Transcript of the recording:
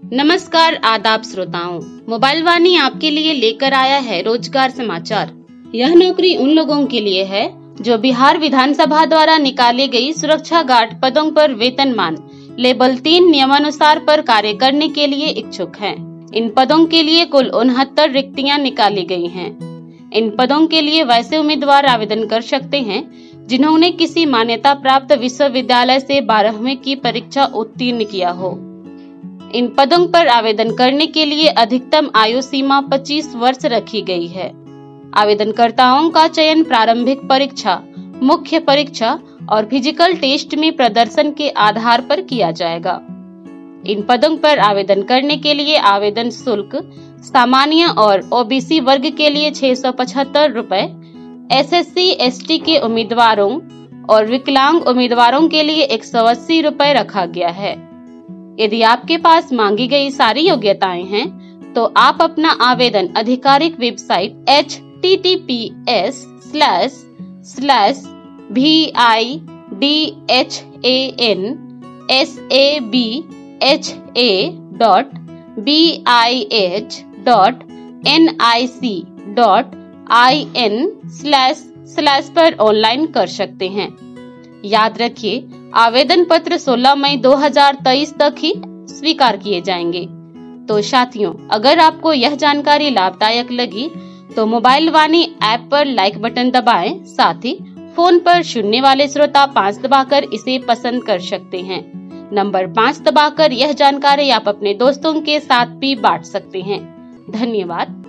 नमस्कार आदाब श्रोताओं, मोबाइल वाणी आपके लिए लेकर आया है रोजगार समाचार। यह नौकरी उन लोगों के लिए है जो बिहार विधानसभा द्वारा निकाली गई सुरक्षा गार्ड पदों पर वेतनमान लेवल 3 नियमानुसार पर कार्य करने के लिए इच्छुक हैं। इन पदों के लिए कुल 69 रिक्तियां निकाली गई हैं। इन पदों के लिए वैसे उम्मीदवार आवेदन कर सकते हैं जिन्होंने किसी मान्यता प्राप्त विश्वविद्यालय से 12वीं की परीक्षा उत्तीर्ण किया हो। इन पदों पर आवेदन करने के लिए अधिकतम आयु सीमा 25 वर्ष रखी गई है। आवेदनकर्ताओं का चयन प्रारंभिक परीक्षा, मुख्य परीक्षा और फिजिकल टेस्ट में प्रदर्शन के आधार पर किया जाएगा। इन पदों पर आवेदन करने के लिए आवेदन शुल्क सामान्य और ओबीसी वर्ग के लिए 675 रुपए, SSC/ST के उम्मीदवारों और विकलांग उम्मीदवारों के लिए 180 रुपए रखा गया है। यदि आपके पास मांगी गई सारी योग्यताएं हैं तो आप अपना आवेदन आधिकारिक वेबसाइट https://bidhansaBHA.nic.in/ पर ऑनलाइन कर सकते हैं। याद रखिए, आवेदन पत्र 16 मई 2023 तक ही स्वीकार किए जाएंगे। तो साथियों, अगर आपको यह जानकारी लाभदायक लगी तो मोबाइल वाणी ऐप पर लाइक बटन दबाएं, साथ ही फोन पर सुनने वाले श्रोता 5 दबाकर इसे पसंद कर सकते हैं। नंबर 5 दबाकर यह जानकारी आप अपने दोस्तों के साथ भी बांट सकते हैं। धन्यवाद।